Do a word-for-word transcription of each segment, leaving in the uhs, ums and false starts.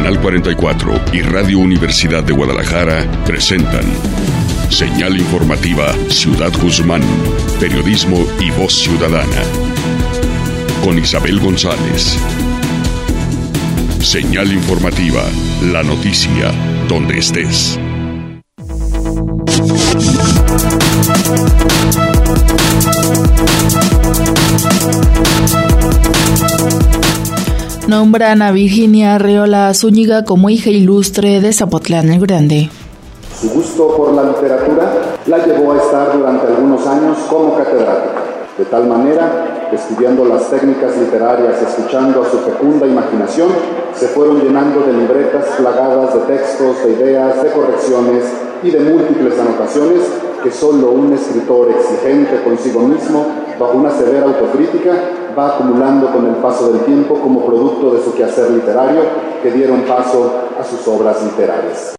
Canal cuarenta y cuatro y Radio Universidad de Guadalajara presentan Señal Informativa Ciudad Guzmán, periodismo y voz ciudadana. Con Isabel González. Señal Informativa, la noticia donde estés. Nombran a Virginia Arriola Zúñiga como hija ilustre de Zapotlán el Grande. Su gusto por la literatura la llevó a estar durante algunos años como catedrática, de tal manera que estudiando las técnicas literarias, escuchando a su fecunda imaginación, se fueron llenando de libretas plagadas de textos, de ideas, de correcciones y de múltiples anotaciones que solo un escritor exigente consigo mismo, bajo una severa autocrítica, va acumulando con el paso del tiempo como producto de su quehacer literario que dieron paso a sus obras literarias.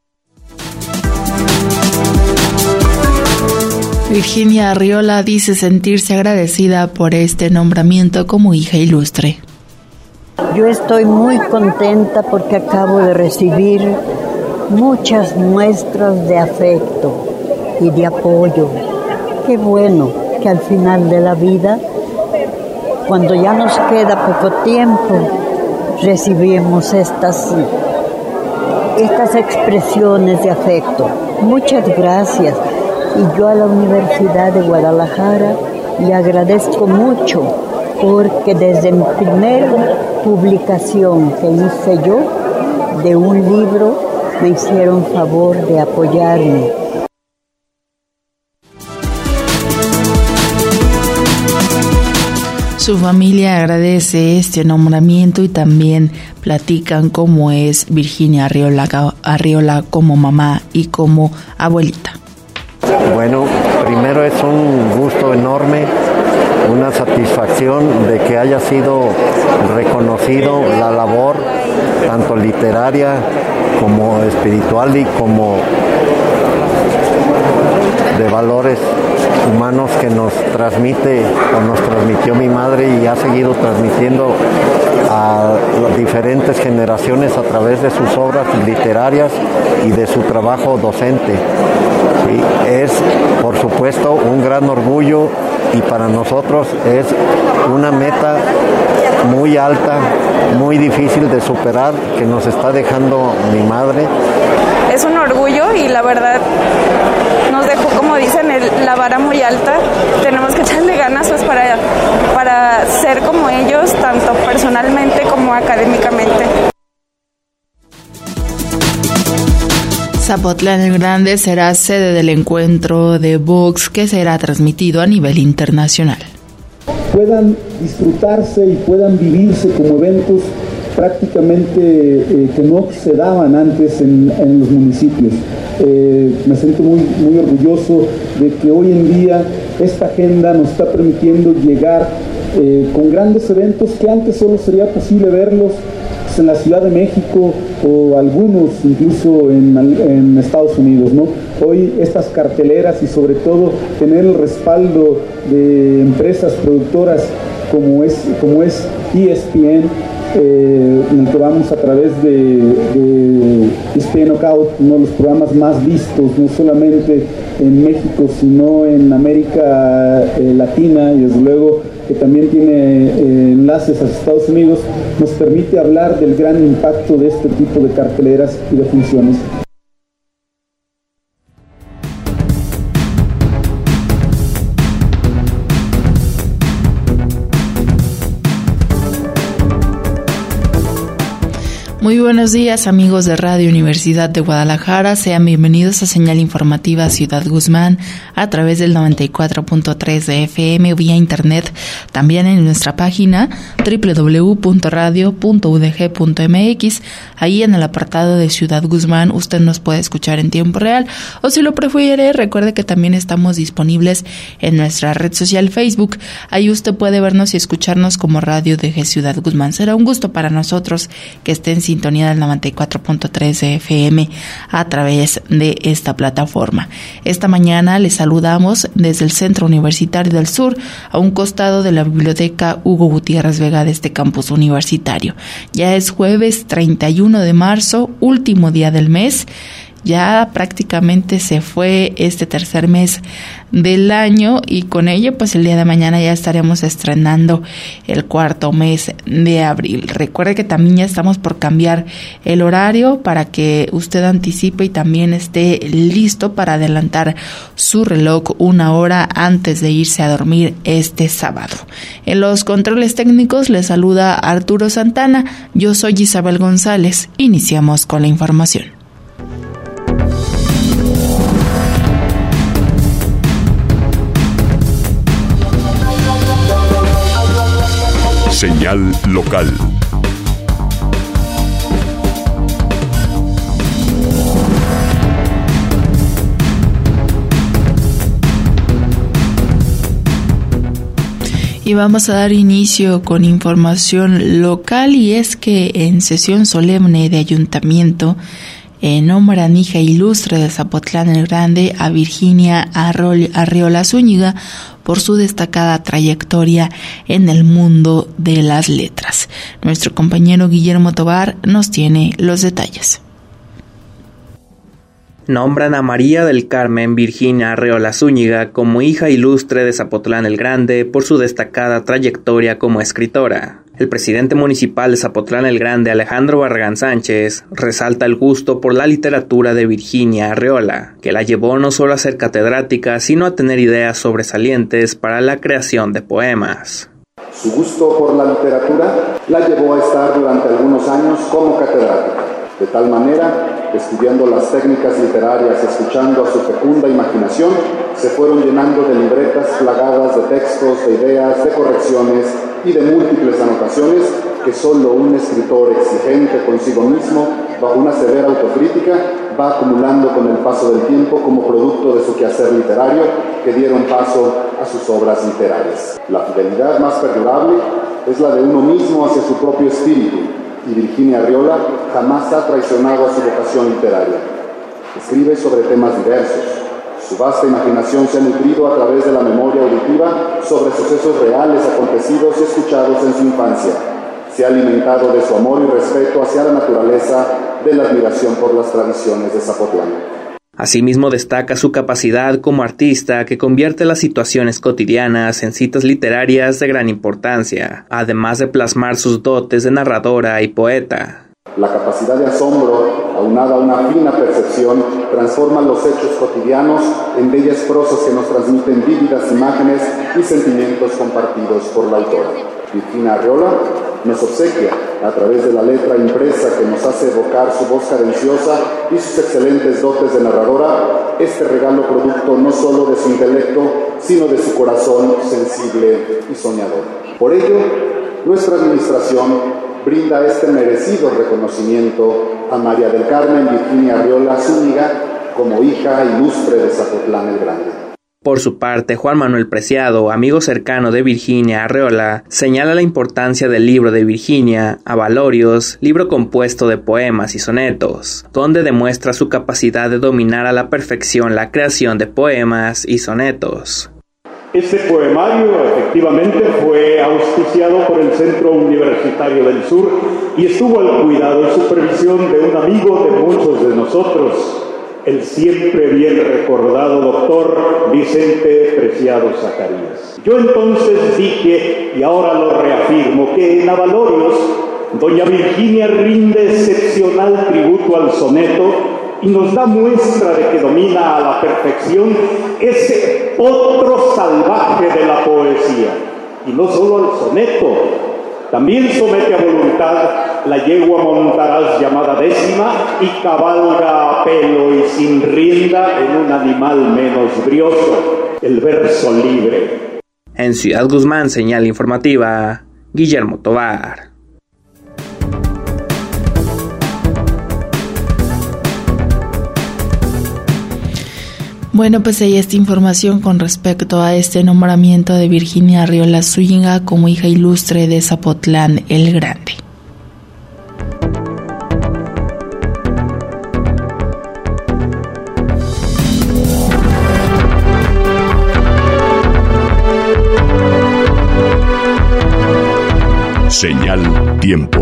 Virginia Arriola dice sentirse agradecida por este nombramiento como hija ilustre. Yo estoy muy contenta porque acabo de recibir muchas muestras de afecto y de apoyo. Qué bueno que al final de la vida, cuando ya nos queda poco tiempo, recibimos estas, estas expresiones de afecto. Muchas gracias. Y yo a la Universidad de Guadalajara le agradezco mucho porque desde mi primera publicación que hice yo de un libro me hicieron favor de apoyarme. Su familia agradece este nombramiento y también platican cómo es Virginia Arriola, Arriola como mamá y como abuelita. Bueno, primero es un gusto enorme, una satisfacción de que haya sido reconocido la labor tanto literaria como espiritual y como de valores humanos que nos transmite o nos transmitió mi madre y ha seguido transmitiendo a las diferentes generaciones a través de sus obras literarias y de su trabajo docente. Sí, es, por supuesto, un gran orgullo y para nosotros es una meta muy alta, muy difícil de superar que nos está dejando mi madre. Es un orgullo y la verdad nos dejó, como dicen, el, la vara muy alta. Tenemos que echarle ganas pues, para, para ser como ellos, tanto personalmente como académicamente. Zapotlán el Grande será sede del encuentro de Vox que será transmitido a nivel internacional. Puedan disfrutarse y puedan vivirse como eventos prácticamente eh, que no se daban antes en, en los municipios. Eh, me siento muy, muy orgulloso de que hoy en día esta agenda nos está permitiendo llegar eh, con grandes eventos que antes solo sería posible verlos en la Ciudad de México o algunos incluso en, en Estados Unidos, ¿no? Hoy estas carteleras y sobre todo tener el respaldo de empresas productoras como es, como es E S P N, eh, en el que vamos a través de, de E S P N Knockout, uno de los programas más vistos, no solamente en México, sino en América eh, Latina y desde luego que también tiene eh, enlaces a Estados Unidos, nos permite hablar del gran impacto de este tipo de carteleras y de funciones. Muy buenos días, amigos de Radio Universidad de Guadalajara. Sean bienvenidos a Señal Informativa Ciudad Guzmán a través del noventa y cuatro punto tres de F M o vía internet, también en nuestra página doble u doble u doble u punto radio punto u d g punto m x. Ahí en el apartado de Ciudad Guzmán usted nos puede escuchar en tiempo real, o si lo prefiere, recuerde que también estamos disponibles en nuestra red social Facebook. Ahí usted puede vernos y escucharnos como Radio D G Ciudad Guzmán. Será un gusto para nosotros que estén sintonía del noventa y cuatro punto tres de F M a través de esta plataforma. Esta mañana les saludamos desde el Centro Universitario del Sur, a un costado de la Biblioteca Hugo Gutiérrez Vega de este campus universitario. Ya es jueves treinta y uno de marzo, último día del mes. Ya prácticamente se fue este tercer mes del año y con ello pues el día de mañana ya estaremos estrenando el cuarto mes de abril. Recuerde que también ya estamos por cambiar el horario para que usted anticipe y también esté listo para adelantar su reloj una hora antes de irse a dormir este sábado. En los controles técnicos les saluda Arturo Santana, yo soy Isabel González. Iniciamos con la información. Señal local. Y vamos a dar inicio con información local, y es que en sesión solemne de ayuntamiento eh, nombran hija ilustre de Zapotlán el Grande a Virginia Arriola Zúñiga por su destacada trayectoria en el mundo de las letras. Nuestro compañero Guillermo Tovar nos tiene los detalles. Nombran a María del Carmen Virginia Arriola Zúñiga como hija ilustre de Zapotlán el Grande por su destacada trayectoria como escritora. El presidente municipal de Zapotlán el Grande, Alejandro Barragán Sánchez, resalta el gusto por la literatura de Virginia Arriola, que la llevó no solo a ser catedrática, sino a tener ideas sobresalientes para la creación de poemas. Su gusto por la literatura la llevó a estar durante algunos años como catedrática, de tal manera que estudiando las técnicas literarias, escuchando a su fecunda imaginación, se fueron llenando de libretas plagadas de textos, de ideas, de correcciones y de múltiples anotaciones que solo un escritor exigente consigo mismo, bajo una severa autocrítica, va acumulando con el paso del tiempo como producto de su quehacer literario que dieron paso a sus obras literarias. La fidelidad más perdurable es la de uno mismo hacia su propio espíritu, y Virginia Arriola jamás ha traicionado a su vocación literaria. Escribe sobre temas diversos. Su vasta imaginación se ha nutrido a través de la memoria auditiva sobre sucesos reales acontecidos y escuchados en su infancia. Se ha alimentado de su amor y respeto hacia la naturaleza, de la admiración por las tradiciones de Zapotlán. Asimismo destaca su capacidad como artista, que convierte las situaciones cotidianas en citas literarias de gran importancia, además de plasmar sus dotes de narradora y poeta. La capacidad de asombro, aunada a una fina percepción, transforma los hechos cotidianos en bellas prosas que nos transmiten vívidas imágenes y sentimientos compartidos por la autora. Virginia Arriola nos obsequia, a través de la letra impresa que nos hace evocar su voz cadenciosa y sus excelentes dotes de narradora, este regalo producto no solo de su intelecto, sino de su corazón sensible y soñador. Por ello, nuestra administración brinda este merecido reconocimiento a María del Carmen Virginia Arriola Zúñiga como hija ilustre de Zapotlán el Grande. Por su parte, Juan Manuel Preciado, amigo cercano de Virginia Arriola, señala la importancia del libro de Virginia, Avalorios, libro compuesto de poemas y sonetos, donde demuestra su capacidad de dominar a la perfección la creación de poemas y sonetos. Este poemario efectivamente fue auspiciado por el Centro Universitario del Sur y estuvo al cuidado y supervisión de un amigo de muchos de nosotros, el siempre bien recordado doctor Vicente Preciado Zacarías. Yo entonces dije, y ahora lo reafirmo, que en Avalorios doña Virginia rinde excepcional tributo al soneto y nos da muestra de que domina a la perfección ese otro salvaje de la poesía. Y no solo al soneto, también somete a voluntad la yegua montaraz llamada décima y cabalga a pelo y sin rienda en un animal menos brioso, el verso libre. En Ciudad Guzmán, señal informativa, Guillermo Tovar. Bueno, pues ahí esta información con respecto a este nombramiento de Virginia Arriola Zúñiga como hija ilustre de Zapotlán el Grande. Tiempo.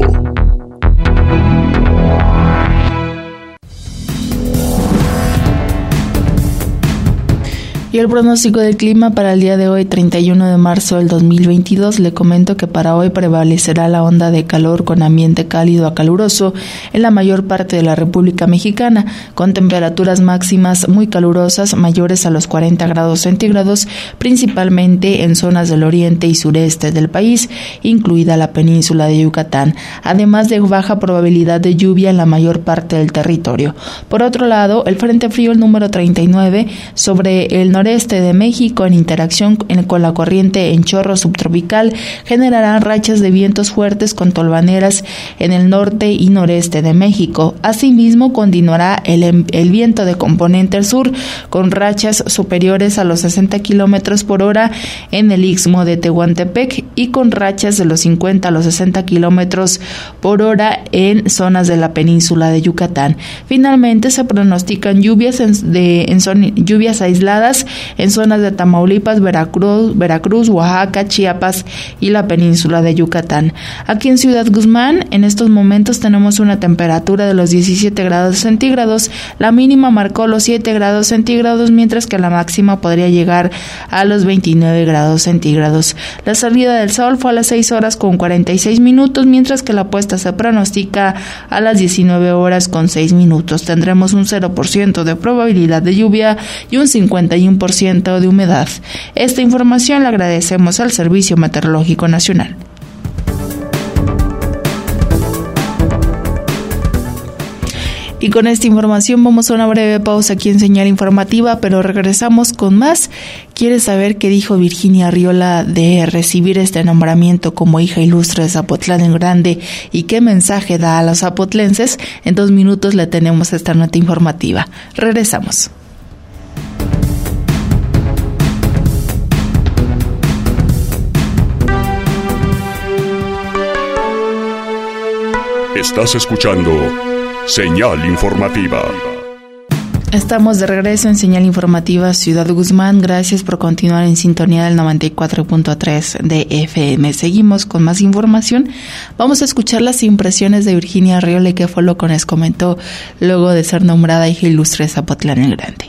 Y el pronóstico del clima para el día de hoy, treinta y uno de marzo del dos mil veintidós, le comento que para hoy prevalecerá la onda de calor con ambiente cálido a caluroso en la mayor parte de la República Mexicana, con temperaturas máximas muy calurosas mayores a los cuarenta grados centígrados, principalmente en zonas del oriente y sureste del país, incluida la península de Yucatán, además de baja probabilidad de lluvia en la mayor parte del territorio. Por otro lado, el Frente Frío el número treinta y nueve sobre el noreste de México, en interacción con la corriente en chorro subtropical, generarán rachas de vientos fuertes con tolvaneras en el norte y noreste de México. Asimismo, continuará el, el viento de componente sur con rachas superiores a los sesenta kilómetros por hora en el istmo de Tehuantepec y con rachas de los cincuenta a los sesenta kilómetros por hora en zonas de la península de Yucatán. Finalmente, se pronostican lluvias en, de, en son, lluvias aisladas en zonas de Tamaulipas, Veracruz, Veracruz, Oaxaca, Chiapas y la península de Yucatán. Aquí en Ciudad Guzmán, en estos momentos tenemos una temperatura de los diecisiete grados centígrados, la mínima marcó los siete grados centígrados, mientras que la máxima podría llegar a los veintinueve grados centígrados. La salida del sol fue a las seis horas con cuarenta y seis minutos, mientras que la puesta se pronostica a las diecinueve horas con seis minutos. Tendremos un cero por ciento de probabilidad de lluvia y un cincuenta y uno por ciento de humedad. Esta información la agradecemos al Servicio Meteorológico Nacional. Y con esta información vamos a una breve pausa aquí en Señal Informativa, pero regresamos con más. ¿Quieres saber qué dijo Virginia Arriola de recibir este nombramiento como hija ilustre de Zapotlán el Grande y qué mensaje da a los zapotlenses? En dos minutos le tenemos esta nota informativa. Regresamos. Estás escuchando Señal Informativa. Estamos de regreso en Señal Informativa Ciudad Guzmán. Gracias por continuar en sintonía del noventa y cuatro punto tres de F M. Seguimos con más información. Vamos a escuchar las impresiones de Virginia Arriola y qué fue lo que nos comentó luego de ser nombrada hija ilustre de Zapotlán el Grande.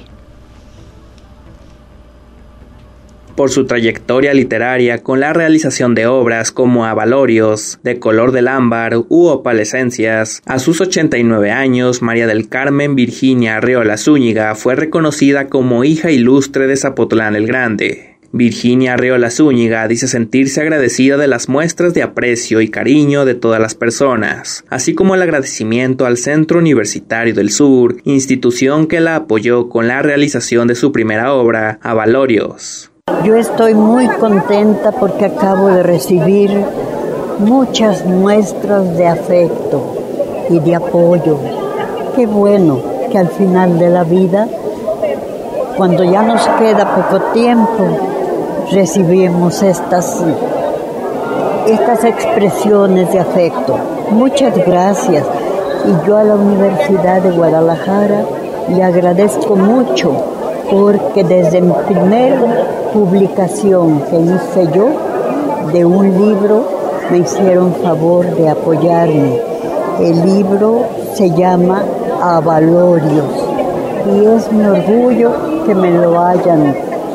Por su trayectoria literaria con la realización de obras como Avalorios, De color del ámbar u Opalescencias, a sus ochenta y nueve años, María del Carmen Virginia Arriola Zúñiga fue reconocida como hija ilustre de Zapotlán el Grande. Virginia Arriola Zúñiga dice sentirse agradecida de las muestras de aprecio y cariño de todas las personas, así como el agradecimiento al Centro Universitario del Sur, institución que la apoyó con la realización de su primera obra, Avalorios. Yo estoy muy contenta porque acabo de recibir muchas muestras de afecto y de apoyo. Qué bueno que al final de la vida, cuando ya nos queda poco tiempo, recibimos estas, estas expresiones de afecto. Muchas gracias. Y yo a la Universidad de Guadalajara le agradezco mucho porque desde mi primera publicación que hice yo de un libro me hicieron favor de apoyarme. El libro se llama Avalorios y es mi orgullo que me lo hayan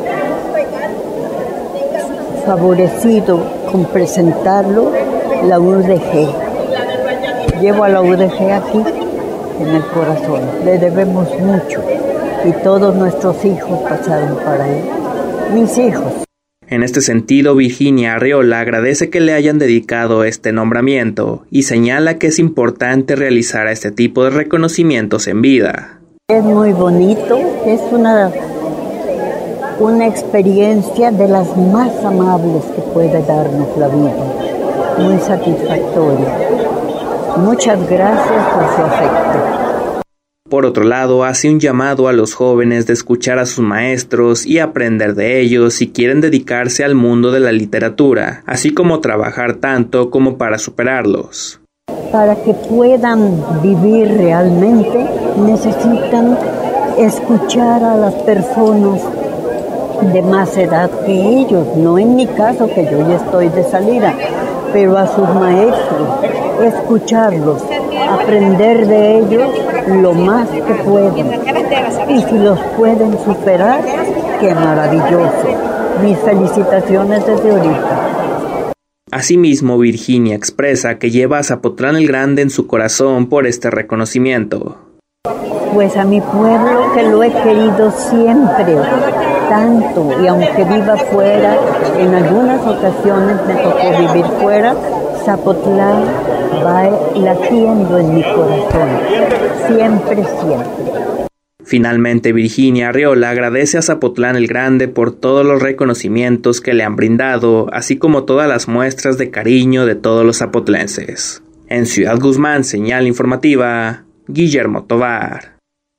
favorecido con presentarlo la U D G. Llevo a la U D G aquí en el corazón, le debemos mucho y todos nuestros hijos pasaron para él. Mis hijos. En este sentido, Virginia Arriola agradece que le hayan dedicado este nombramiento y señala que es importante realizar este tipo de reconocimientos en vida. Es muy bonito, es una, una experiencia de las más amables que puede darnos la vida, muy satisfactoria. Muchas gracias por su afecto. Por otro lado, hace un llamado a los jóvenes de escuchar a sus maestros y aprender de ellos si quieren dedicarse al mundo de la literatura, así como trabajar tanto como para superarlos. Para que puedan vivir realmente, necesitan escuchar a las personas de más edad que ellos, no en mi caso, que yo ya estoy de salida, pero a sus maestros, escucharlos, aprender de ellos lo más que pueden. Y si los pueden superar, ¡qué maravilloso! Mis felicitaciones desde ahorita. Asimismo, Virginia expresa que lleva a Zapotlán el Grande en su corazón por este reconocimiento. Pues a mi pueblo, que lo he querido siempre, tanto, y aunque viva fuera, en algunas ocasiones me tocó vivir fuera, Zapotlán va latiendo en mi corazón, siempre, siempre. Finalmente, Virginia Arriola agradece a Zapotlán el Grande por todos los reconocimientos que le han brindado, así como todas las muestras de cariño de todos los zapotlenses. En Ciudad Guzmán, señal informativa, Guillermo Tovar.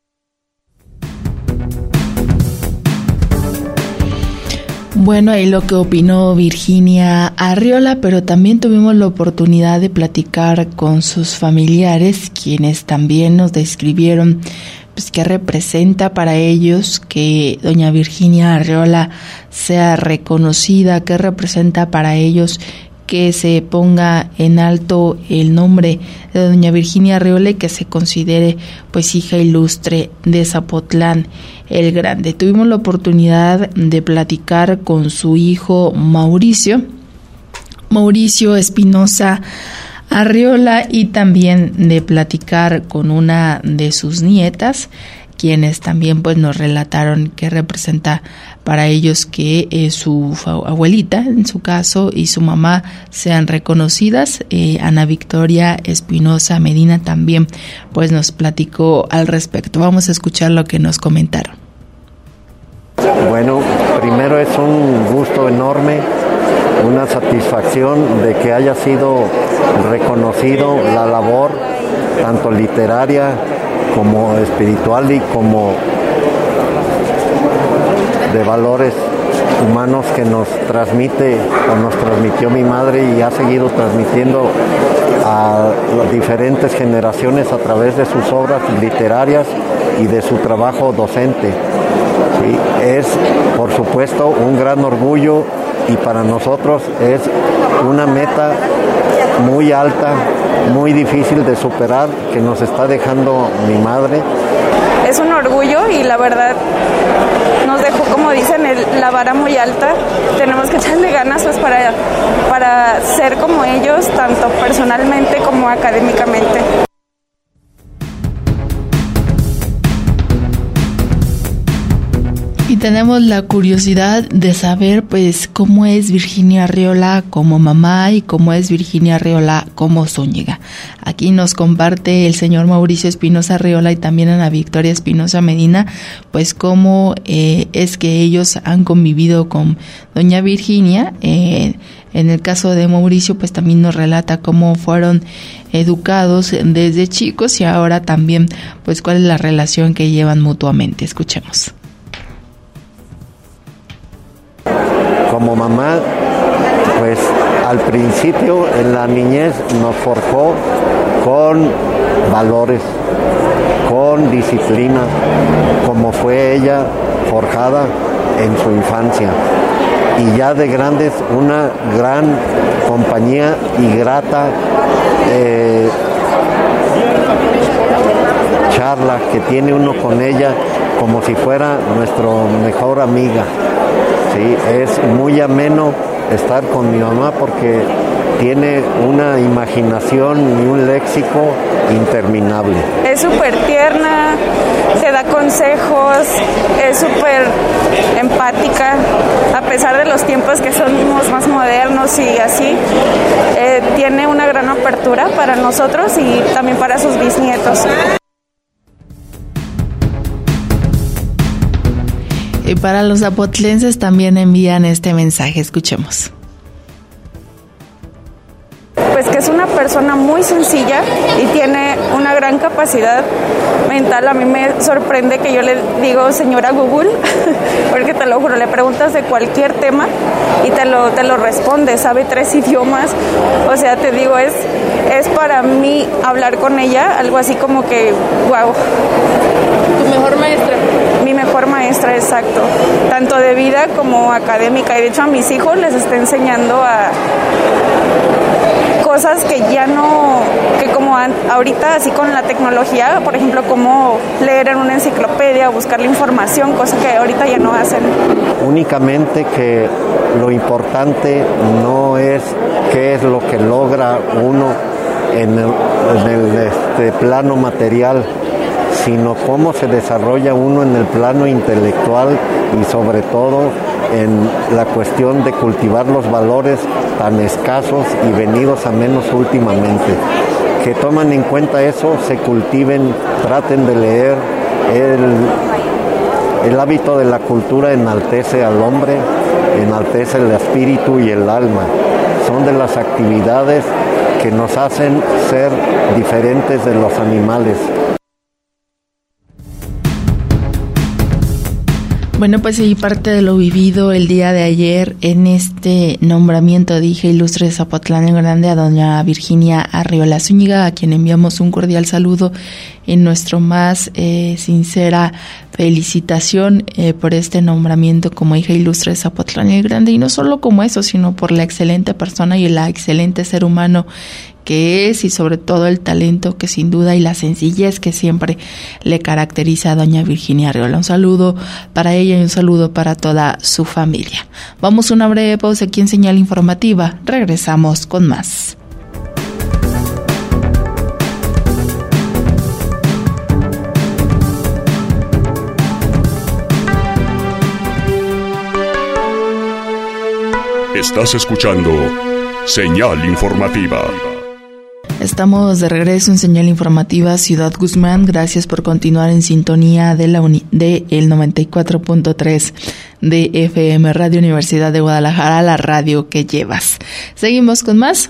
Bueno, ahí lo que opinó Virginia Arriola, pero también tuvimos la oportunidad de platicar con sus familiares, quienes también nos describieron pues qué representa para ellos que doña Virginia Arriola sea reconocida, qué representa para ellos que se ponga en alto el nombre de doña Virginia Arriola y que se considere pues hija ilustre de Zapotlán el Grande. Tuvimos la oportunidad de platicar con su hijo Mauricio, Mauricio Espinosa Arriola, y también de platicar con una de sus nietas, quienes también pues nos relataron qué representa para ellos que eh, su abuelita, en su caso, y su mamá sean reconocidas. Eh, Ana Victoria Espinosa Medina también pues nos platicó al respecto. Vamos a escuchar lo que nos comentaron. Bueno, primero es un gusto enorme, una satisfacción de que haya sido reconocido la labor tanto literaria como espiritual y como de valores humanos que nos transmite o nos transmitió mi madre y ha seguido transmitiendo a las diferentes generaciones a través de sus obras literarias y de su trabajo docente. Sí, es por supuesto un gran orgullo y para nosotros es una meta muy alta, muy difícil de superar, que nos está dejando mi madre. Es un orgullo y la verdad nos dejó, como dicen, el, la vara muy alta. Tenemos que echarle ganas pues, para, para ser como ellos, tanto personalmente como académicamente. Y tenemos la curiosidad de saber pues cómo es Virginia Arriola como mamá y cómo es Virginia Arriola como Zúñiga. Aquí nos comparte el señor Mauricio Espinosa Arriola y también Ana Victoria Espinosa Medina pues cómo eh, es que ellos han convivido con doña Virginia. Eh, en el caso de Mauricio pues también nos relata cómo fueron educados desde chicos y ahora también pues cuál es la relación que llevan mutuamente. Escuchemos. Como mamá, pues al principio en la niñez nos forjó con valores, con disciplina, como fue ella forjada en su infancia. Y ya de grandes, una gran compañía y grata eh, charla que tiene uno con ella como si fuera nuestra mejor amiga. Sí, es muy ameno estar con mi mamá porque tiene una imaginación y un léxico interminable. Es súper tierna, se da consejos, es súper empática, a pesar de los tiempos que somos más modernos y así, eh, tiene una gran apertura para nosotros y también para sus bisnietos. Y para los zapotlenses también envían este mensaje, escuchemos. Pues que es una persona muy sencilla y tiene una gran capacidad mental. A mí me sorprende que yo le digo señora Google, porque te lo juro, le preguntas de cualquier tema y te lo, te lo responde, sabe tres idiomas. O sea, te digo, es, es para mí hablar con ella algo así como que, wow. ¿Tu mejor maestra? Mi mejor maestra, exacto. Tanto de vida como académica. Y de hecho a mis hijos les está enseñando a cosas que ya no, que como an, ahorita así con la tecnología, por ejemplo, como leer en una enciclopedia o buscar la información, cosa que ahorita ya no hacen. Únicamente que lo importante no es qué es lo que logra uno en el, en el este, plano material, sino cómo se desarrolla uno en el plano intelectual y sobre todo en la cuestión de cultivar los valores tan escasos y venidos a menos últimamente. Que toman en cuenta eso, se cultiven, traten de leer. El, el hábito de la cultura enaltece al hombre, enaltece el espíritu y el alma. Son de las actividades que nos hacen ser diferentes de los animales. Bueno, pues y parte de lo vivido el día de ayer en este nombramiento de hija ilustre de Zapotlán el Grande a doña Virginia Arriola Zúñiga, a quien enviamos un cordial saludo en nuestro más eh, sincera felicitación eh, por este nombramiento como hija ilustre de Zapotlán el Grande, y no solo como eso, sino por la excelente persona y la excelente ser humano que es, y sobre todo el talento que sin duda y la sencillez que siempre le caracteriza a doña Virginia Arriola. Un saludo para ella y un saludo para toda su familia. Vamos a una breve pausa aquí en Señal Informativa. Regresamos con más. Estás escuchando Señal Informativa. Estamos de regreso en Señal Informativa Ciudad Guzmán. Gracias por continuar en sintonía de la uni- de el noventa y cuatro punto tres de F M Radio Universidad de Guadalajara, la radio que llevas. Seguimos con más.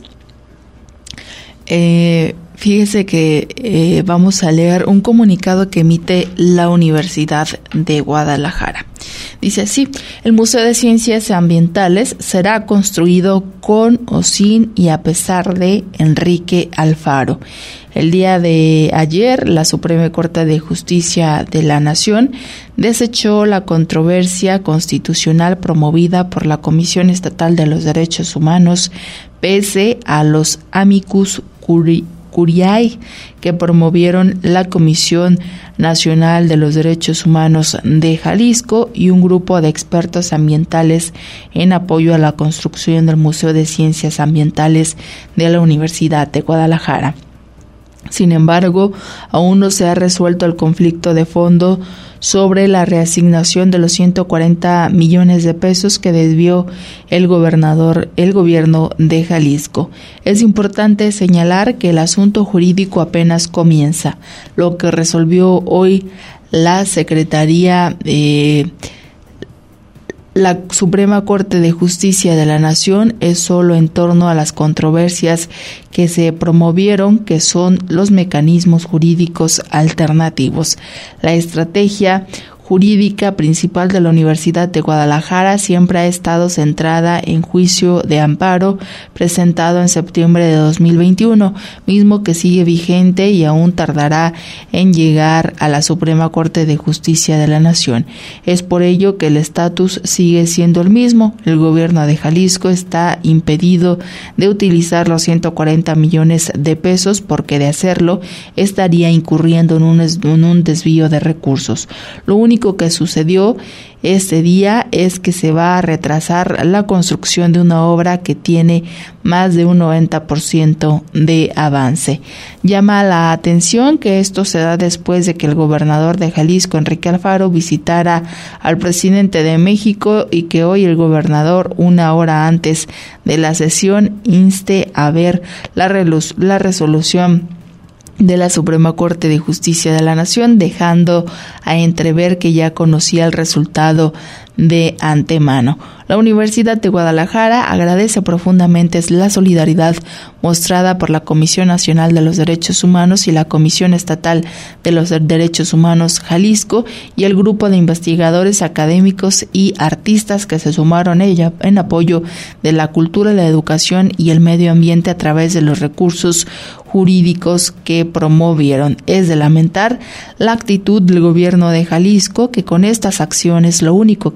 Eh, fíjese que eh, vamos a leer un comunicado que emite la Universidad de Guadalajara. Dice así: el Museo de Ciencias Ambientales será construido con o sin y a pesar de Enrique Alfaro. El día de ayer, la Suprema Corte de Justicia de la Nación desechó la controversia constitucional promovida por la Comisión Estatal de los Derechos Humanos, pese a los amicus curiae Curiae que promovieron la Comisión Nacional de los Derechos Humanos de Jalisco y un grupo de expertos ambientales en apoyo a la construcción del Museo de Ciencias Ambientales de la Universidad de Guadalajara. Sin embargo, aún no se ha resuelto el conflicto de fondo sobre la reasignación de los ciento cuarenta millones de pesos que desvió el gobernador, el gobierno de Jalisco. Es importante señalar que el asunto jurídico apenas comienza. Lo que resolvió hoy la Secretaría de La Suprema Corte de Justicia de la Nación es solo en torno a las controversias que se promovieron, que son los mecanismos jurídicos alternativos. La estrategia jurídica principal de la Universidad de Guadalajara siempre ha estado centrada en juicio de amparo presentado en septiembre de dos mil veintiuno, mismo que sigue vigente y aún tardará en llegar a la Suprema Corte de Justicia de la Nación. Es por ello que el estatus sigue siendo el mismo. El gobierno de Jalisco está impedido de utilizar los ciento cuarenta millones de pesos porque de hacerlo estaría incurriendo en un, en un desvío de recursos. Lo único Lo único que sucedió este día es que se va a retrasar la construcción de una obra que tiene más de un noventa por ciento de avance. Llama la atención que esto se da después de que el gobernador de Jalisco, Enrique Alfaro, visitara al presidente de México y que hoy el gobernador, una hora antes de la sesión, inste a ver la, relus- la resolución de la Suprema Corte de Justicia de la Nación, dejando a entrever que ya conocía el resultado de antemano. La Universidad de Guadalajara agradece profundamente la solidaridad mostrada por la Comisión Nacional de los Derechos Humanos y la Comisión Estatal de los Derechos Humanos Jalisco y el grupo de investigadores académicos y artistas que se sumaron a ella en apoyo de la cultura, la educación y el medio ambiente a través de los recursos jurídicos que promovieron. Es de lamentar la actitud del gobierno de Jalisco, que con estas acciones lo único que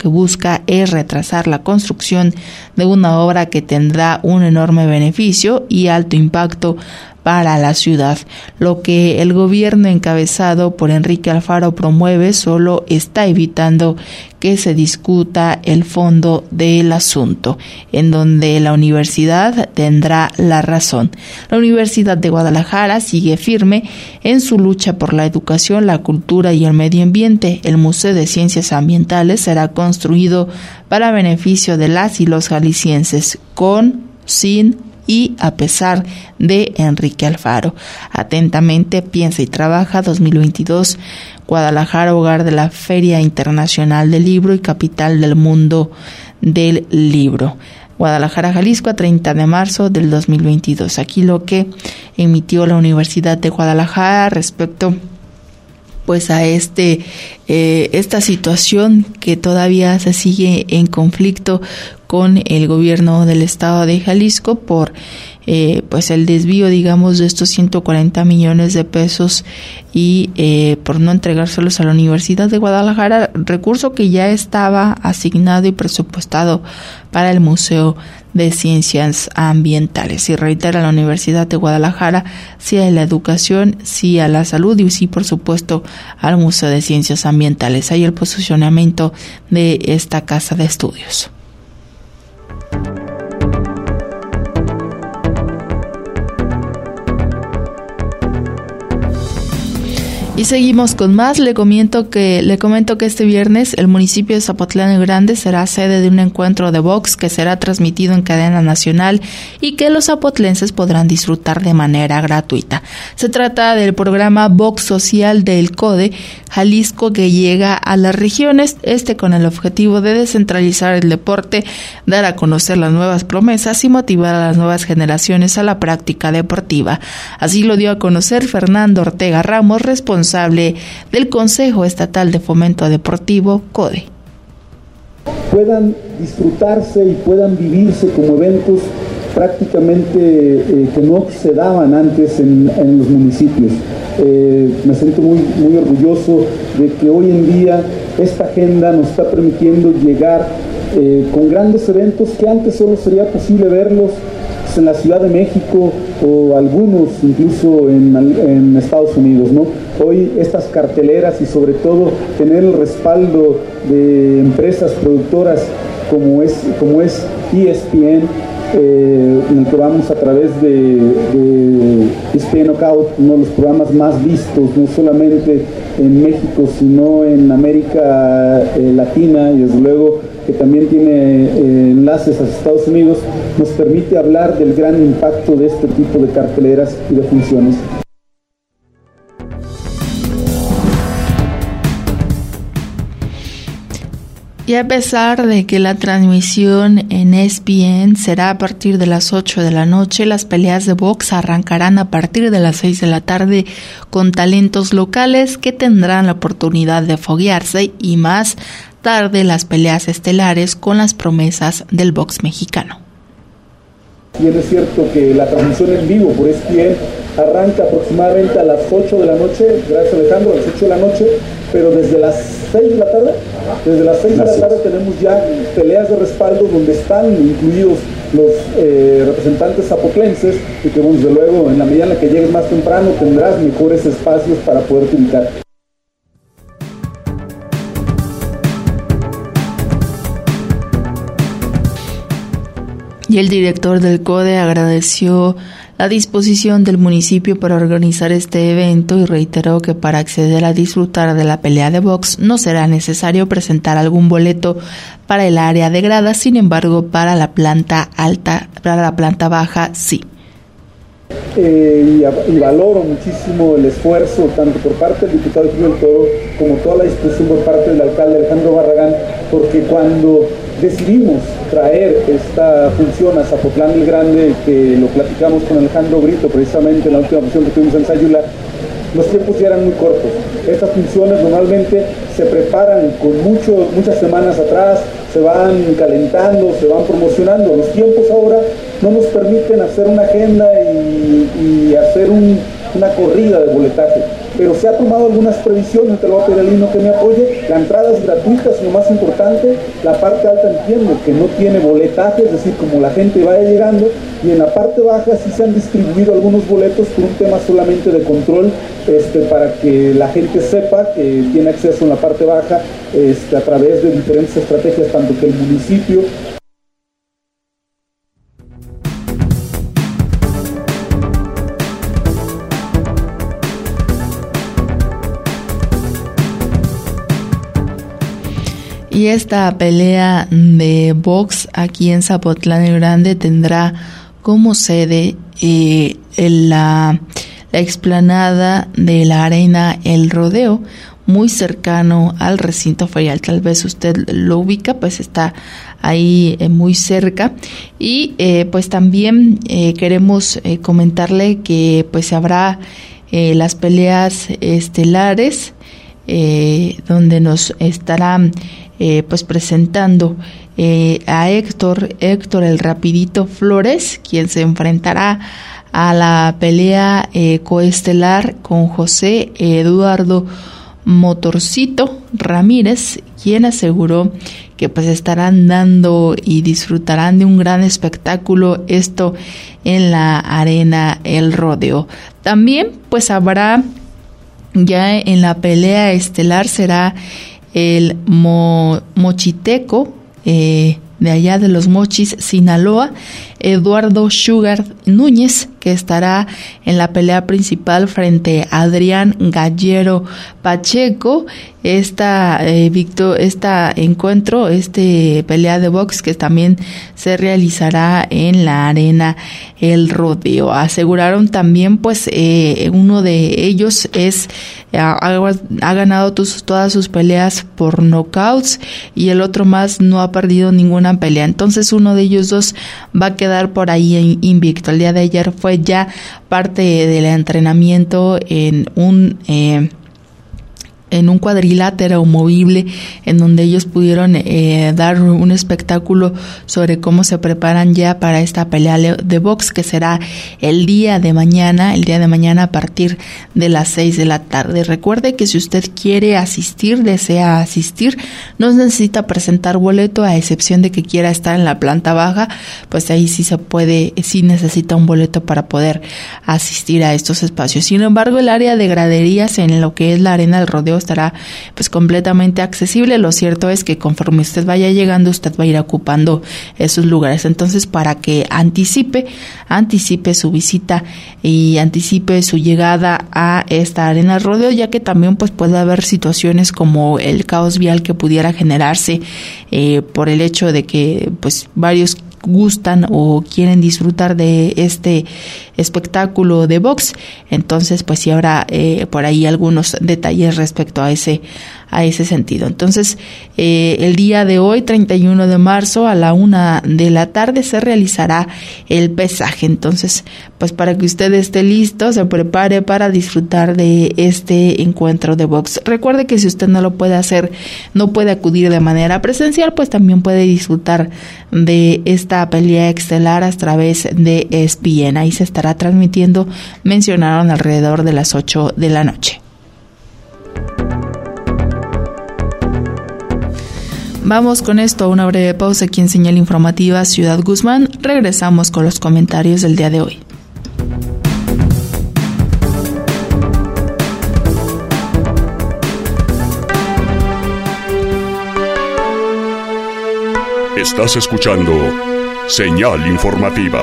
que busca es retrasar la construcción de una obra que tendrá un enorme beneficio y alto impacto para la ciudad. Lo que el gobierno encabezado por Enrique Alfaro promueve solo está evitando que se discuta el fondo del asunto, en donde la universidad tendrá la razón. La Universidad de Guadalajara sigue firme en su lucha por la educación, la cultura y el medio ambiente. El Museo de Ciencias Ambientales será construido para beneficio de las y los jaliscienses, con, sin y a pesar de Enrique Alfaro. Atentamente, Piensa y Trabaja dos mil veintidós, Guadalajara, hogar de la Feria Internacional del Libro y capital del mundo del libro. Guadalajara, Jalisco, a treinta de marzo del dos mil veintidós. Aquí lo que emitió la Universidad de Guadalajara respecto pues a este eh, esta situación que todavía se sigue en conflicto con el gobierno del estado de Jalisco por eh, pues el desvío, digamos, de estos ciento cuarenta millones de pesos y eh, por no entregárselos a la Universidad de Guadalajara, recurso que ya estaba asignado y presupuestado para el Museo de Ciencias Ambientales. Y reitera la Universidad de Guadalajara sí a la educación, sí a la salud y sí, por supuesto, al Museo de Ciencias Ambientales. Ahí el posicionamiento de esta casa de estudios. Y seguimos con más. Le comento que le comento que este viernes el municipio de Zapotlán el Grande será sede de un encuentro de box que será transmitido en cadena nacional y que los zapotlenses podrán disfrutar de manera gratuita. Se trata del programa Box Social del CODE Jalisco, que llega a las regiones, este con el objetivo de descentralizar el deporte, dar a conocer las nuevas promesas y motivar a las nuevas generaciones a la práctica deportiva. Así lo dio a conocer Fernando Ortega Ramos, responsable del Consejo Estatal de Fomento Deportivo, CODE. Puedan disfrutarse y puedan vivirse como eventos prácticamente eh, que no se daban antes en, en los municipios. Eh, me siento muy, muy orgulloso de que hoy en día esta agenda nos está permitiendo llegar eh, con grandes eventos que antes solo sería posible verlos en la Ciudad de México o algunos incluso en, en Estados Unidos, ¿no? Hoy estas carteleras y sobre todo tener el respaldo de empresas productoras como es, como es E S P N, eh, en el que vamos a través de, de E S P N Knockout, uno de los programas más vistos, no solamente en México, sino en América eh, Latina, y desde luego que también tiene eh, enlaces a Estados Unidos, nos permite hablar del gran impacto de este tipo de carteleras y de funciones. Y a pesar de que la transmisión en E S P N será a partir de las ocho de la noche, las peleas de box arrancarán a partir de las seis de la tarde con talentos locales que tendrán la oportunidad de foguearse, y más tarde las peleas estelares con las promesas del box mexicano. Bien, es cierto que la transmisión en vivo por E S P N arranca aproximadamente a las ocho de la noche, gracias Alejandro, a las ocho de la noche, pero desde las seis de la tarde, desde las seis de la tarde tenemos ya peleas de respaldo donde están incluidos los eh, representantes zapotlenses, y que desde luego en la medida en la que llegues más temprano tendrás mejores espacios para poder ubicar. Y el director del CODE agradeció la disposición del municipio para organizar este evento y reiteró que para acceder a disfrutar de la pelea de box no será necesario presentar algún boleto para el área de gradas, sin embargo para la planta alta, para la planta baja sí. Eh, y, y valoro muchísimo el esfuerzo tanto por parte del diputado Julio del Toro como toda la disposición por parte del alcalde Alejandro Barragán, porque cuando decidimos traer esta función a Zapotlán el Grande, que lo platicamos con Alejandro Brito precisamente en la última función que tuvimos en Sayula, los tiempos ya eran muy cortos. Estas funciones normalmente se preparan con mucho, muchas semanas atrás, se van calentando, se van promocionando. Los tiempos ahora no nos permiten hacer una agenda y, y hacer un, una corrida de boletaje, pero se ha tomado algunas previsiones, te lo voy a pedir al Lino que me apoye. La entrada es gratuita, es lo más importante. La parte alta entiendo que no tiene boletaje, es decir, como la gente vaya llegando, y en la parte baja sí se han distribuido algunos boletos por un tema solamente de control, este, para que la gente sepa que tiene acceso en la parte baja, este, a través de diferentes estrategias, tanto que el municipio. Y esta pelea de box aquí en Zapotlán el Grande tendrá como sede eh, la, la explanada de la Arena El Rodeo, muy cercano al recinto ferial. Tal vez usted lo ubica, pues está ahí eh, muy cerca. Y eh, pues también eh, queremos eh, comentarle que pues habrá eh, las peleas estelares, eh, donde nos estarán eh, pues presentando eh, a Héctor, Héctor el Rapidito Flores, quien se enfrentará a la pelea eh, coestelar con José Eduardo Motorcito Ramírez, quien aseguró que pues estarán dando y disfrutarán de un gran espectáculo, esto en la Arena El Rodeo. También pues habrá ya en la pelea estelar, será el mo, mochiteco eh, de allá de los Mochis, Sinaloa, Eduardo Sugar Núñez, que estará en la pelea principal frente a Adrián Gallero Pacheco. Esta eh, victor, esta encuentro, este pelea de box que también se realizará en la Arena El Rodeo. Aseguraron también, pues, eh, uno de ellos es ha, ha ganado tus, todas sus peleas por knockouts y el otro más no ha perdido ninguna pelea. Entonces, uno de ellos dos va a quedar por ahí invicto. El día de ayer fue ya parte del entrenamiento en un eh, en un cuadrilátero movible, en donde ellos pudieron eh, dar un espectáculo sobre cómo se preparan ya para esta pelea de box, que será el día de mañana, el día de mañana a partir de las seis de la tarde. Recuerde que si usted quiere asistir, desea asistir, no necesita presentar boleto, a excepción de que quiera estar en la planta baja, pues ahí sí se puede, sí necesita un boleto para poder asistir a estos espacios. Sin embargo, el área de graderías en lo que es la Arena del Rodeo estará pues completamente accesible. Lo cierto es que conforme usted vaya llegando, usted va a ir ocupando esos lugares. Entonces, para que anticipe, anticipe su visita y anticipe su llegada a esta Arena del Rodeo, ya que también pues puede haber situaciones como el caos vial que pudiera generarse eh, por el hecho de que pues varios gustan o quieren disfrutar de este espectáculo de box. Entonces pues sí habrá eh, por ahí algunos detalles respecto a ese a ese sentido. Entonces eh, el día de hoy, treinta y uno de marzo, a la una de la tarde se realizará el pesaje. Entonces pues para que usted esté listo, se prepare para disfrutar de este encuentro de box. Recuerde que si usted no lo puede hacer, no puede acudir de manera presencial, pues también puede disfrutar de esta pelea estelar a través de E S P N. Ahí se estará transmitiendo, mencionaron alrededor de las ocho de la noche. Vamos con esto a una breve pausa aquí en Señal Informativa Ciudad Guzmán. Regresamos con los comentarios del día de hoy. Estás escuchando Señal Informativa.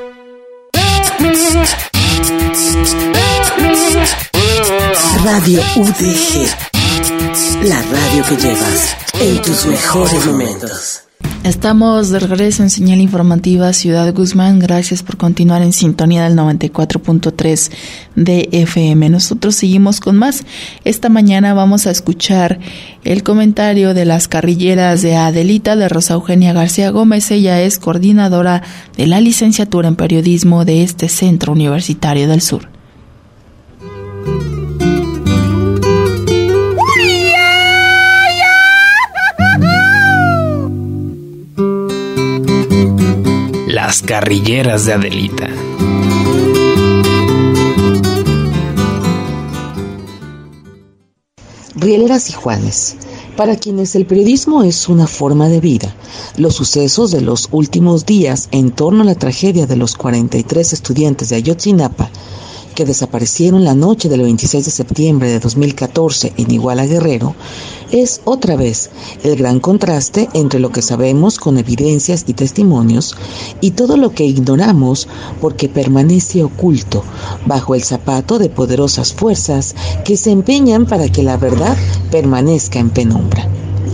Radio U D G, la radio que llevas en tus mejores momentos. Estamos de regreso en Señal Informativa Ciudad Guzmán. Gracias por continuar en sintonía del noventa y cuatro punto tres de F M. Nosotros seguimos con más. Esta mañana vamos a escuchar el comentario de las carrilleras de Adelita, de Rosa Eugenia García Gómez. Ella es coordinadora de la licenciatura en periodismo de este Centro Universitario del Sur. Las carrilleras de Adelita. Rieleras y Juanes. Para quienes el periodismo es una forma de vida, los sucesos de los últimos días en torno a la tragedia de los cuarenta y tres estudiantes de Ayotzinapa que desaparecieron la noche del veintiséis de septiembre de dos mil catorce en Iguala, Guerrero, es otra vez el gran contraste entre lo que sabemos con evidencias y testimonios y todo lo que ignoramos porque permanece oculto bajo el zapato de poderosas fuerzas que se empeñan para que la verdad permanezca en penumbra.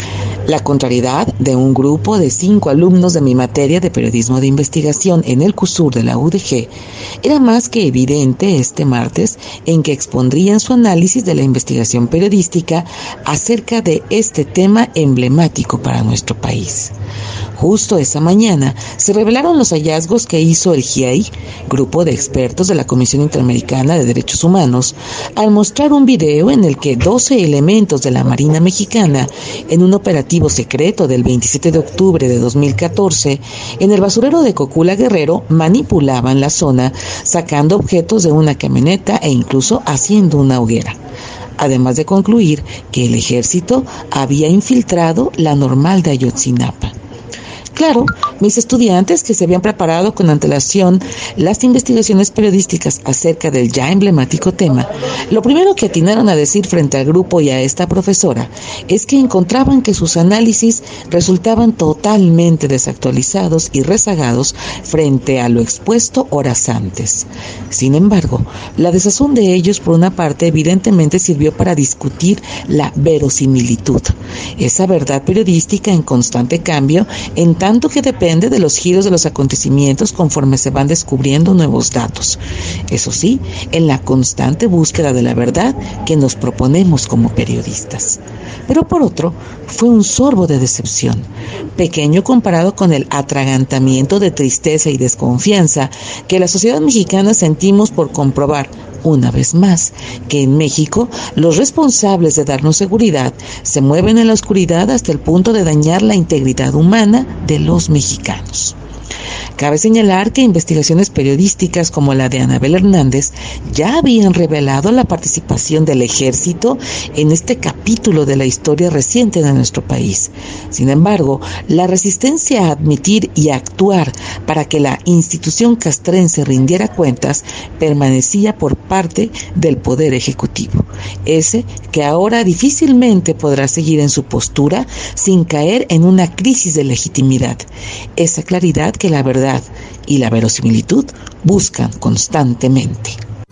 La contrariedad de un grupo de cinco alumnos de mi materia de periodismo de investigación en el CUSUR de la U D G era más que evidente este martes en que expondrían su análisis de la investigación periodística acerca de este tema emblemático para nuestro país. Justo esa mañana se revelaron los hallazgos que hizo el G I E I, grupo de expertos de la Comisión Interamericana de Derechos Humanos, al mostrar un video en el que doce elementos de la Marina Mexicana, en un operativo secreto del veintisiete de octubre de dos mil catorce, en el basurero de Cocula, Guerrero, manipulaban la zona, sacando objetos de una camioneta e incluso haciendo una hoguera. Además de concluir que el ejército había infiltrado la normal de Ayotzinapa. Claro, mis estudiantes que se habían preparado con antelación las investigaciones periodísticas acerca del ya emblemático tema, lo primero que atinaron a decir frente al grupo y a esta profesora es que encontraban que sus análisis resultaban totalmente desactualizados y rezagados frente a lo expuesto horas antes. Sin embargo, la desazón de ellos por una parte evidentemente sirvió para discutir la verosimilitud, esa verdad periodística en constante cambio en tanto que depende de los giros de los acontecimientos conforme se van descubriendo nuevos datos. Eso sí, en la constante búsqueda de la verdad que nos proponemos como periodistas. Pero por otro, fue un sorbo de decepción, pequeño comparado con el atragantamiento de tristeza y desconfianza que la sociedad mexicana sentimos por comprobar, una vez más, que en México los responsables de darnos seguridad se mueven en la oscuridad hasta el punto de dañar la integridad humana de los mexicanos. Cabe señalar que investigaciones periodísticas como la de Anabel Hernández ya habían revelado la participación del ejército en este capítulo de la historia reciente de nuestro país. Sin embargo, la resistencia a admitir y a actuar para que la institución castrense rindiera cuentas permanecía por parte del Poder Ejecutivo, ese que ahora difícilmente podrá seguir en su postura sin caer en una crisis de legitimidad, esa claridad que la verdad y la verosimilitud buscan constantemente.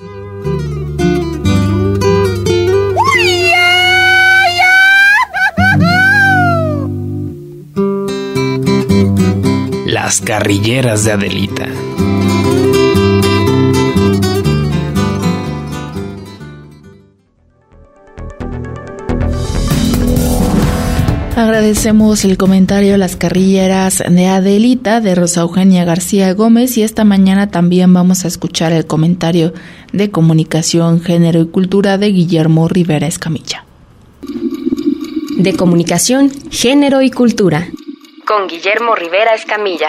Las carrilleras de Adelita. Agradecemos el comentario a las carrilleras de Adelita de Rosa Eugenia García Gómez y esta mañana también vamos a escuchar el comentario de Comunicación, Género y Cultura de Guillermo Rivera Escamilla. De Comunicación, Género y Cultura, con Guillermo Rivera Escamilla.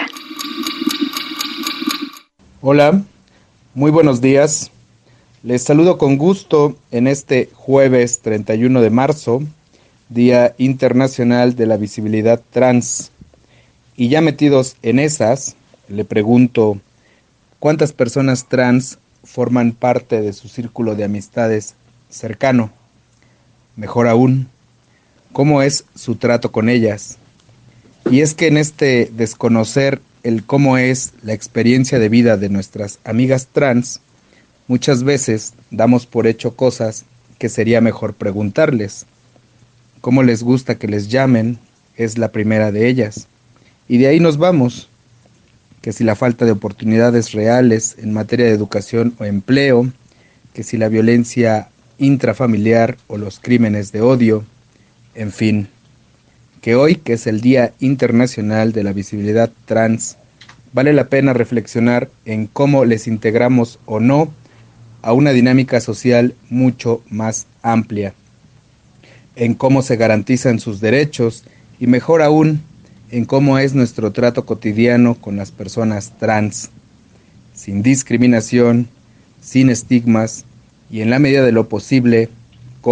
Hola, muy buenos días. Les saludo con gusto en este jueves treinta y uno de marzo, Día Internacional de la Visibilidad Trans. Y ya metidos en esas, le pregunto, ¿cuántas personas trans forman parte de su círculo de amistades cercano? Mejor aún, ¿cómo es su trato con ellas? Y es que en este desconocer el cómo es la experiencia de vida de nuestras amigas trans, muchas veces damos por hecho cosas que sería mejor preguntarles. Cómo les gusta que les llamen es la primera de ellas. Y de ahí nos vamos, que si la falta de oportunidades reales en materia de educación o empleo, que si la violencia intrafamiliar o los crímenes de odio, en fin, que hoy, que es el Día Internacional de la Visibilidad Trans, vale la pena reflexionar en cómo les integramos o no a una dinámica social mucho más amplia, en cómo se garantizan sus derechos y mejor aún, en cómo es nuestro trato cotidiano con las personas trans, sin discriminación, sin estigmas y en la medida de lo posible, con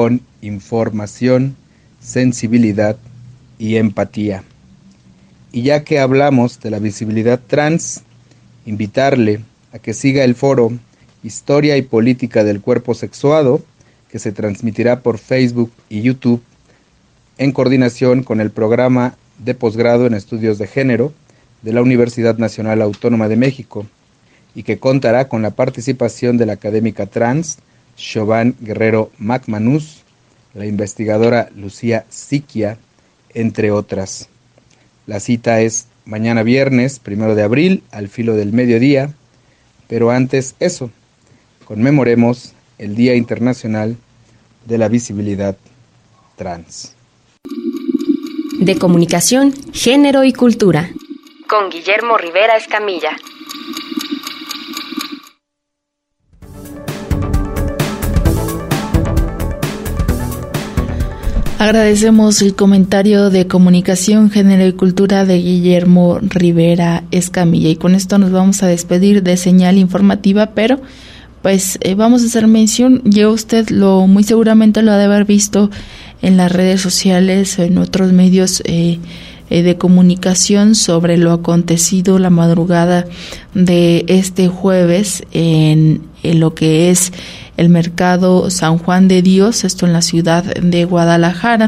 información, sensibilidad y empatía. Y ya que hablamos de la visibilidad trans, invitarle a que siga el foro Historia y Política del Cuerpo Sexuado, que se transmitirá por Facebook y YouTube en coordinación con el programa de posgrado en estudios de género de la Universidad Nacional Autónoma de México, y que contará con la participación de la académica trans Chauvin Guerrero McManus, la investigadora Lucía Siquia, entre otras. La cita es mañana viernes, primero de abril, al filo del mediodía, pero antes eso, conmemoremos el Día Internacional de la Visibilidad Trans. De Comunicación, Género y Cultura, con Guillermo Rivera Escamilla. Agradecemos el comentario de Comunicación, Género y Cultura de Guillermo Rivera Escamilla. Y con esto nos vamos a despedir de Señal Informativa, pero pues eh, vamos a hacer mención, ya usted lo muy seguramente lo ha de haber visto en las redes sociales o en otros medios eh, eh, de comunicación sobre lo acontecido la madrugada de este jueves en, en lo que es el mercado San Juan de Dios, esto en la ciudad de Guadalajara.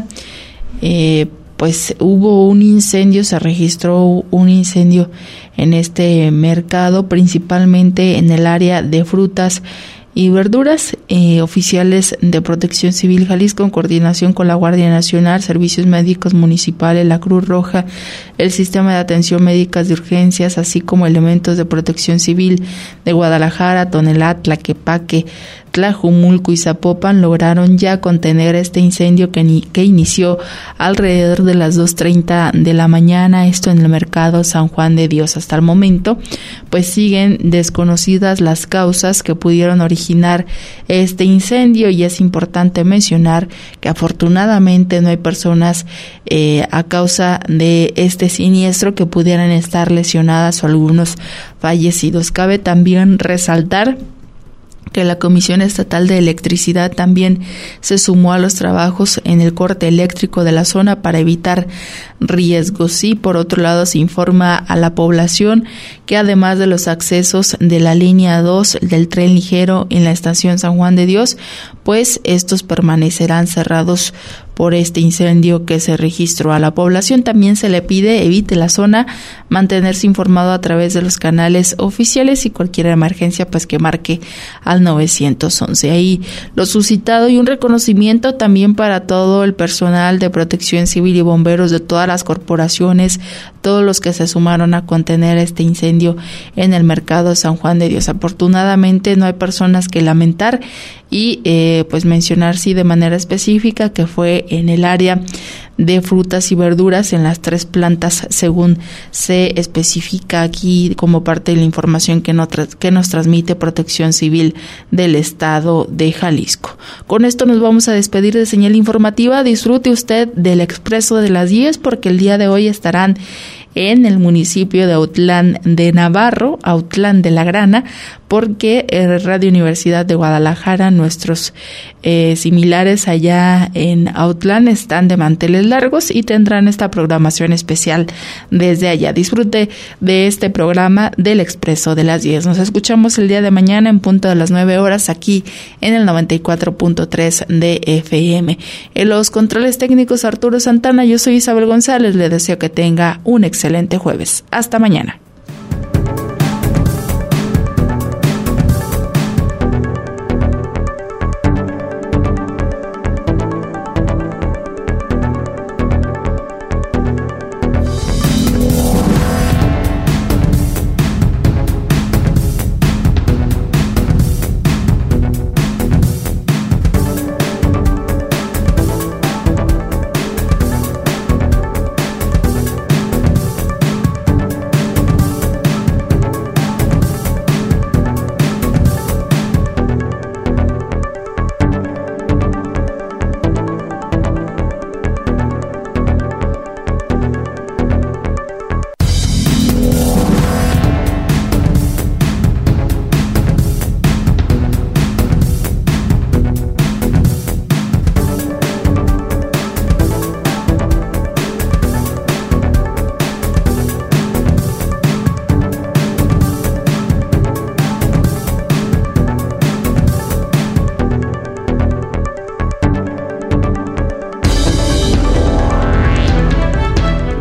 Eh, pues hubo un incendio, se registró un incendio en este mercado, principalmente en el área de frutas y verduras. Eh, oficiales de Protección Civil Jalisco, en coordinación con la Guardia Nacional, Servicios Médicos Municipales, la Cruz Roja, el Sistema de Atención Médicas de Urgencias, así como elementos de Protección Civil de Guadalajara, Tonelá, Tlaquepaque, Tlajumulco y Zapopan, lograron ya contener este incendio que, ni, que inició alrededor de las dos treinta de la mañana, esto en el mercado San Juan de Dios. Hasta el momento, pues siguen desconocidas las causas que pudieron originar este incendio, y es importante mencionar que afortunadamente no hay personas eh, a causa de este siniestro que pudieran estar lesionadas o algunos fallecidos. Cabe también resaltar que la Comisión Estatal de Electricidad también se sumó a los trabajos en el corte eléctrico de la zona para evitar riesgos. Y por otro lado, se informa a la población que además de los accesos de la línea dos del tren ligero en la estación San Juan de Dios, pues estos permanecerán cerrados por este incendio que se registró. A la población también se le pide evite la zona, mantenerse informado a través de los canales oficiales y cualquier emergencia pues que marque al nueve once. Ahí lo suscitado, y un reconocimiento también para todo el personal de Protección Civil y bomberos de todas las corporaciones, todos los que se sumaron a contener este incendio en el mercado San Juan de Dios. Afortunadamente no hay personas que lamentar, y eh, pues mencionar sí de manera específica que fue en el área de frutas y verduras en las tres plantas, según se especifica aquí como parte de la información que, no tra- que nos transmite Protección Civil del Estado de Jalisco. Con esto nos vamos a despedir de Señal Informativa. Disfrute usted del Expreso de las diez, porque el día de hoy estarán en el municipio de Autlán de Navarro, Autlán de la Grana, porque eh, Radio Universidad de Guadalajara, nuestros eh, similares allá en Autlán están de manteles largos y tendrán esta programación especial desde allá. Disfrute de este programa del Expreso de las diez. Nos escuchamos el día de mañana en punto de las nueve horas aquí en el noventa y cuatro punto tres de F M. En los controles técnicos Arturo Santana, yo soy Isabel González. Le deseo que tenga un excelente jueves. Hasta mañana.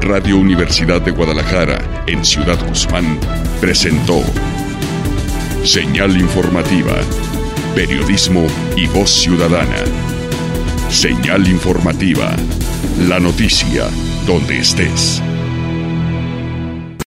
Radio Universidad de Guadalajara, en Ciudad Guzmán, presentó Señal Informativa, periodismo y voz ciudadana. Señal Informativa, la noticia donde estés.